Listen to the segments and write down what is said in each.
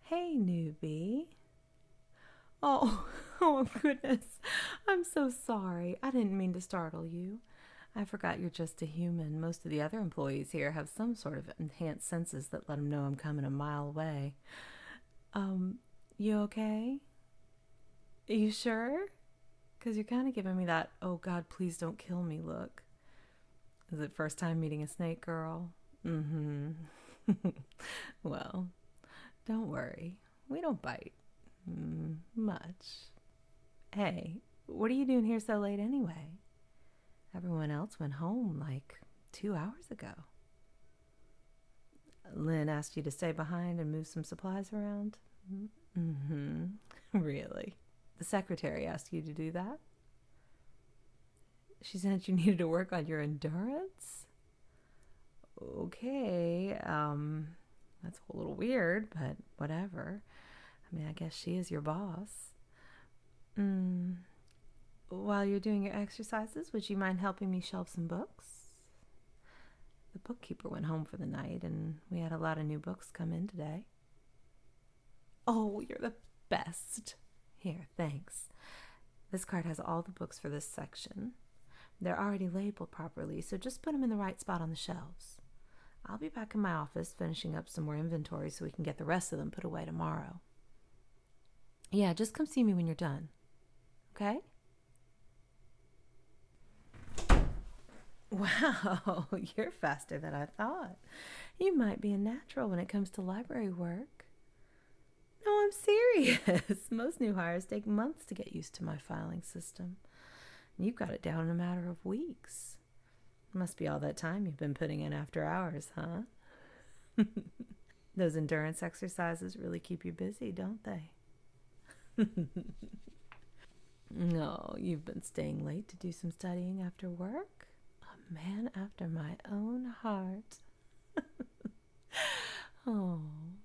Hey, newbie. Oh, oh goodness. I'm so sorry. I didn't mean to startle you. I forgot you're just a human. Most of the other employees here have some sort of enhanced senses that let them know I'm coming a mile away. Um, you okay? You sure? Because you're kind of giving me that, oh God, please don't kill me look. Is it first time meeting a snake girl? Mm hmm. Well, don't worry. We don't bite. Much. Hey, what are you doing here so late anyway? Everyone else went home like 2 hours ago. Lynn asked you to stay behind and move some supplies around? Mm-hmm. Really? The secretary asked you to do that? She said you needed to work on your endurance? Okay, that's a little weird, but whatever. I mean, I guess she is your boss. Mm. While you're doing your exercises, would you mind helping me shelve some books? The bookkeeper went home for the night, and we had a lot of new books come in today. Oh, you're the best. Here, thanks. This card has all the books for this section. They're already labeled properly, so just put them in the right spot on the shelves. I'll be back in my office finishing up some more inventory so we can get the rest of them put away tomorrow. Yeah, just come see me when you're done. Okay? Wow, you're faster than I thought. You might be a natural when it comes to library work. No, I'm serious. Most new hires take months to get used to my filing system. You've got it down in a matter of weeks. Must be all that time you've been putting in after hours, huh? Those endurance exercises really keep you busy, don't they? No, you've been staying late to do some studying after work? A man after my own heart. Oh.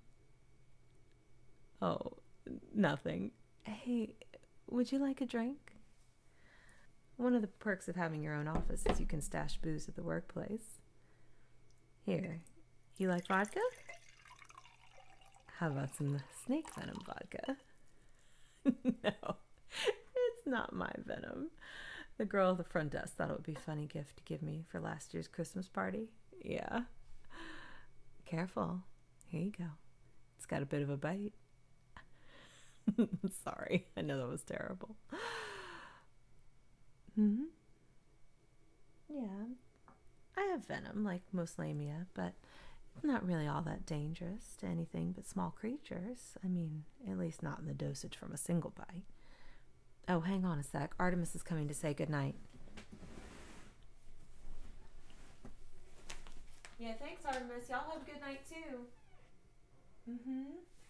Oh, nothing. Hey, would you like a drink? One of the perks of having your own office is you can stash booze at the workplace. Here, you like vodka? How about some snake venom vodka? No, it's not my venom. The girl at the front desk thought it would be a funny gift to give me for last year's Christmas party. Yeah. Careful. Here you go. It's got a bit of a bite. Sorry, I know that was terrible. Hmm? Yeah, I have venom, like most lamia, but it's not really all that dangerous to anything but small creatures. I mean, at least not in the dosage from a single bite. Oh, hang on a sec. Artemis is coming to say goodnight. Yeah, thanks, Artemis. Y'all have a good night, too. Mm-hmm.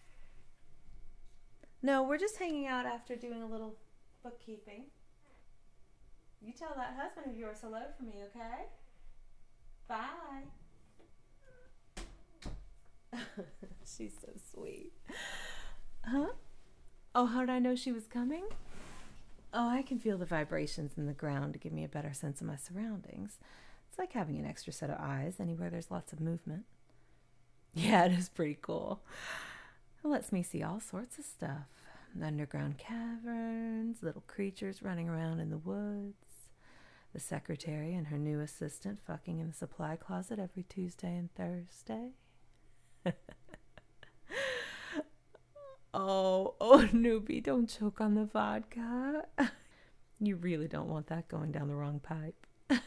No, we're just hanging out after doing a little bookkeeping. You tell that husband of yours hello for me, okay? Bye. She's so sweet. Huh? Oh, how did I know she was coming? Oh, I can feel the vibrations in the ground to give me a better sense of my surroundings. It's like having an extra set of eyes anywhere there's lots of movement. Yeah, it is pretty cool. It lets me see all sorts of stuff. Underground caverns, little creatures running around in the woods, the secretary and her new assistant fucking in the supply closet every Tuesday and Thursday. Oh, newbie, don't choke on the vodka. You really don't want that going down the wrong pipe.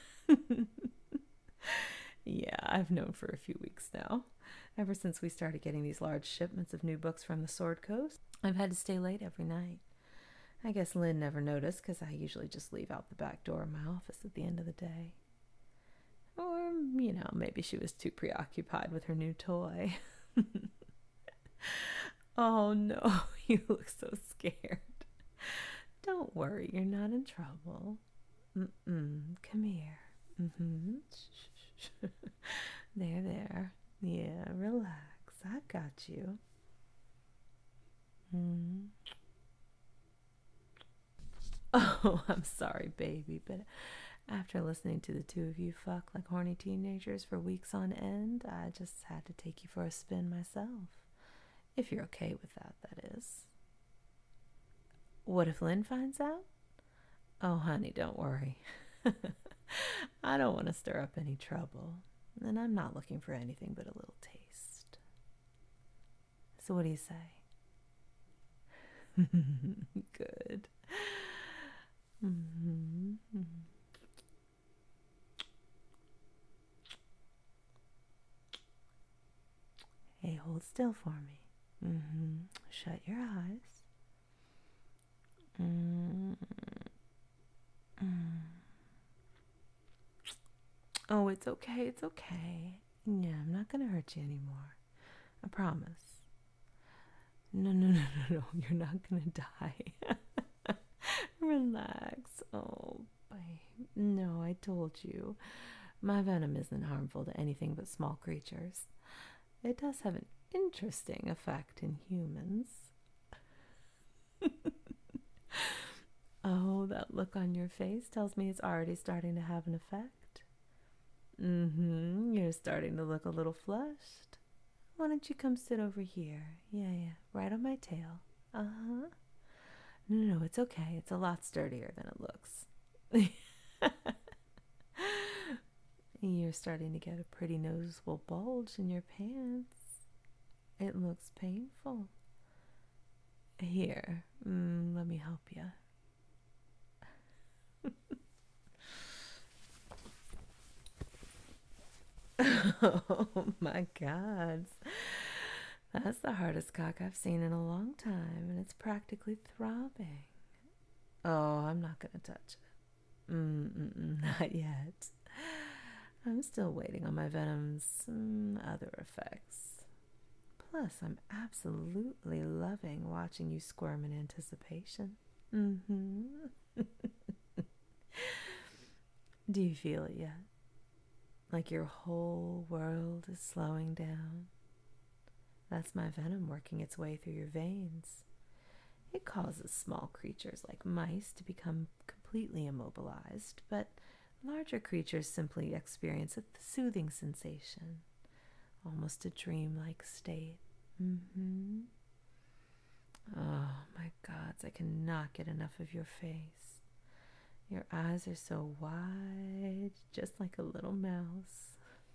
Yeah, I've known for a few weeks now. Ever since we started getting these large shipments of new books from the Sword Coast, I've had to stay late every night. I guess Lynn never noticed because I usually just leave out the back door of my office at the end of the day. Or, maybe she was too preoccupied with her new toy. Oh no, you look so scared. Don't worry, you're not in trouble. Come here. There. Yeah, relax. I got you. Mm. Oh, I'm sorry, baby, but after listening to the two of you fuck like horny teenagers for weeks on end, I just had to take you for a spin myself. If you're okay with that, that is. What if Lynn finds out? Oh, honey, don't worry. I don't want to stir up any trouble, and I'm not looking for anything but a little taste. So what do you say? Good. Mm-hmm. Hey, hold still for me. Shut your eyes. Oh, it's okay. It's okay. Yeah, I'm not gonna hurt you anymore. I promise. No, no, no, no, no. You're not gonna die. Relax. Oh, babe. No, I told you. My venom isn't harmful to anything but small creatures. It does have an interesting effect in humans. Oh, that look on your face tells me it's already starting to have an effect. You're starting to look a little flushed. Why don't you come sit over here? Yeah, right on my tail. Uh-huh. No, it's okay. It's a lot sturdier than it looks. You're starting to get a pretty noticeable bulge in your pants. It looks painful. Here, let me help you. Oh my God. That's the hardest cock I've seen in a long time, and it's practically throbbing. Oh, I'm not going to touch it. Not yet. I'm still waiting on my venom's other effects. Plus, I'm absolutely loving watching you squirm in anticipation. Do you feel it yet? Like your whole world is slowing down? That's my venom working its way through your veins. It causes small creatures like mice to become completely immobilized, but larger creatures simply experience a soothing sensation, almost a dreamlike state. Oh my gods, I cannot get enough of your face. Your eyes are so wide, just like a little mouse.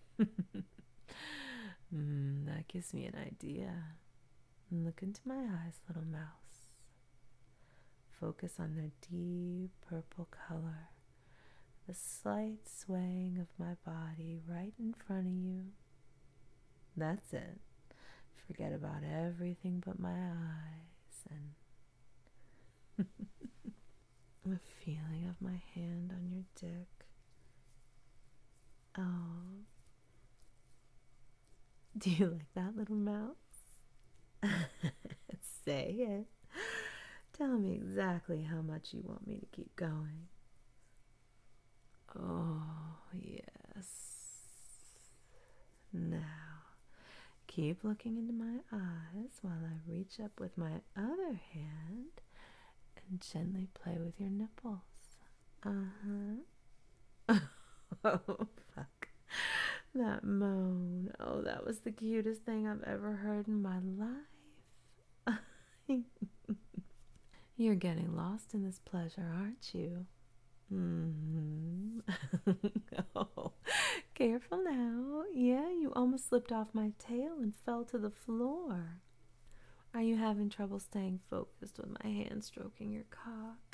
That gives me an idea. Look into my eyes, little mouse. Focus on their deep purple color, the slight swaying of my body right in front of you. That's it. Forget about everything but my eyes and the feeling of my hand on your dick. Oh, do you like that, little mouse? Say it. Tell me exactly how much you want me to keep going. Oh, yes. Now, keep looking into my eyes while I reach up with my other hand and gently play with your nipples. Oh, fuck. That moan. Oh, that was the cutest thing I've ever heard in my life. You're getting lost in this pleasure, aren't you? Oh, careful now. Yeah, you almost slipped off my tail and fell to the floor. Are you having trouble staying focused with my hand stroking your cock?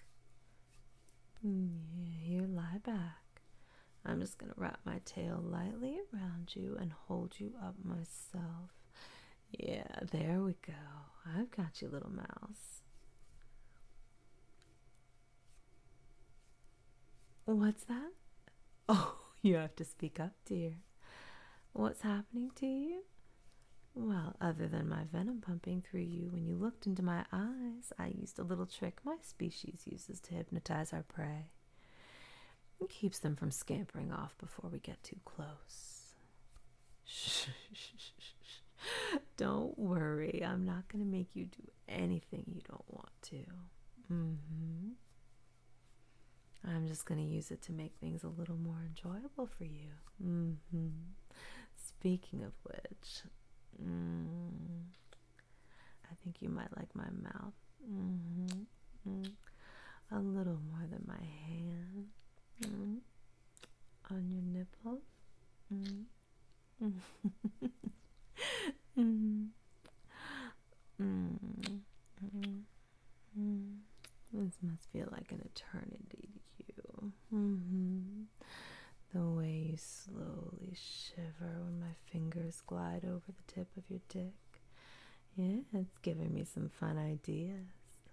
Yeah, here, lie back. I'm just going to wrap my tail lightly around you and hold you up myself. Yeah, there we go. I've got you, little mouse. What's that? Oh, you have to speak up, dear. What's happening to you? Well, other than my venom pumping through you when you looked into my eyes, I used a little trick my species uses to hypnotize our prey. It keeps them from scampering off before we get too close. Shh. Don't worry, I'm not going to make you do anything you don't want to. I'm just going to use it to make things a little more enjoyable for you. Speaking of which, think you might like my mouth. Mm-hmm. Mm. A little more than my hand. Mm. On your nipple. Mm. Mm. Mm. Mm. Mm. This must feel like an eternity to you. Mm-hmm. The way you slowly shiver when my fingers glide over the tip of your dick. Yeah, it's giving me some fun ideas.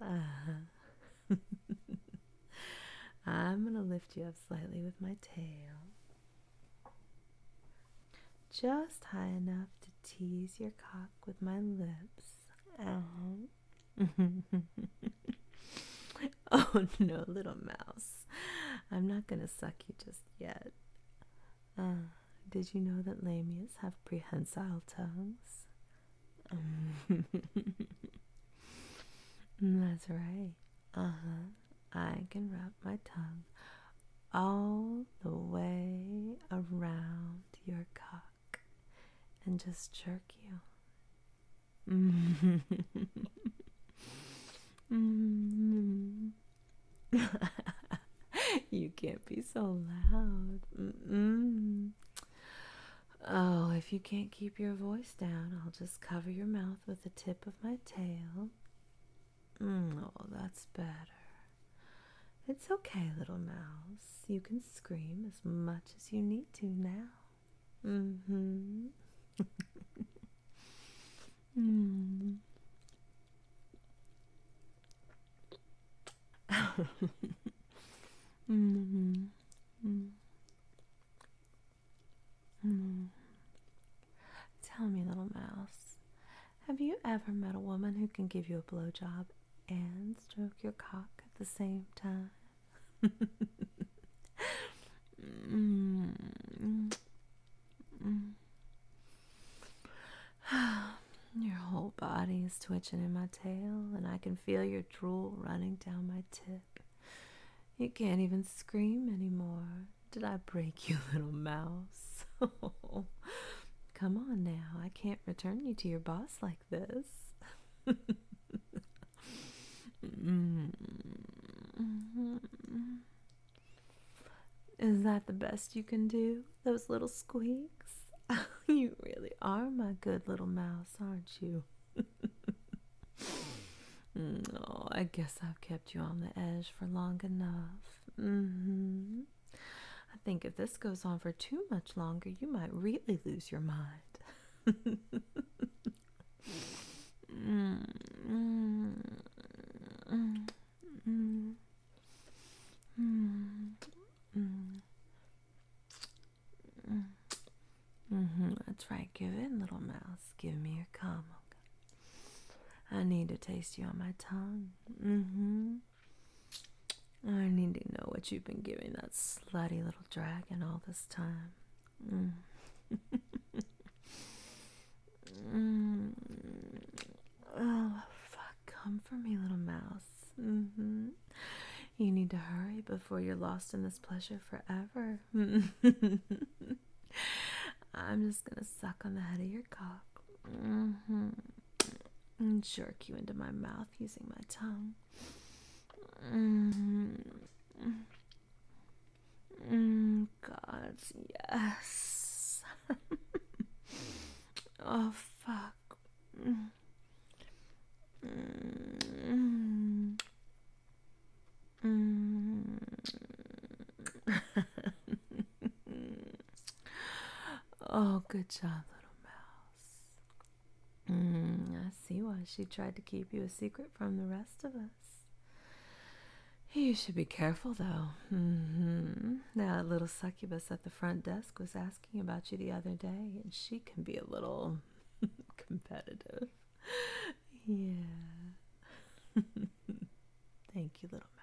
I'm gonna lift you up slightly with my tail. Just high enough to tease your cock with my lips. Oh no, little mouse. I'm not gonna suck you just yet. Did you know that lamias have prehensile tongues? That's right. I can wrap my tongue all the way around your cock and just jerk you. You can't be so loud. Oh, if you can't keep your voice down, I'll just cover your mouth with the tip of my tail. Oh, that's better. It's okay, little mouse. You can scream as much as you need to now. Mm-hmm. Mm. Mm-hmm. Mm. Mm. Tell me, little mouse, have you ever met a woman who can give you a blowjob and stroke your cock at the same time? Mm. Mm. Your whole body is twitching in my tail, and I can feel your drool running down my tip. You can't even scream anymore. Did I break you, little mouse? Come on now, I can't return you to your boss like this. Is that the best you can do? Those little squeaks? You really are my good little mouse, aren't you? Oh, I guess I've kept you on the edge for long enough. I think if this goes on for too much longer, you might really lose your mind. That's right. Give in, little mouse. Give me your cum. I need to taste you on my tongue. I need to know what you've been giving that slutty little dragon all this time. Oh, fuck. Come for me, little mouse. You need to hurry before you're lost in this pleasure forever. I'm just gonna suck on the head of your cock. And jerk you into my mouth using my tongue. God, yes. Oh, fuck. Oh, good job, little mouse. I see why she tried to keep you a secret from the rest of us. You should be careful, though. That little succubus at the front desk was asking about you the other day, and she can be a little competitive. Yeah. Thank you, little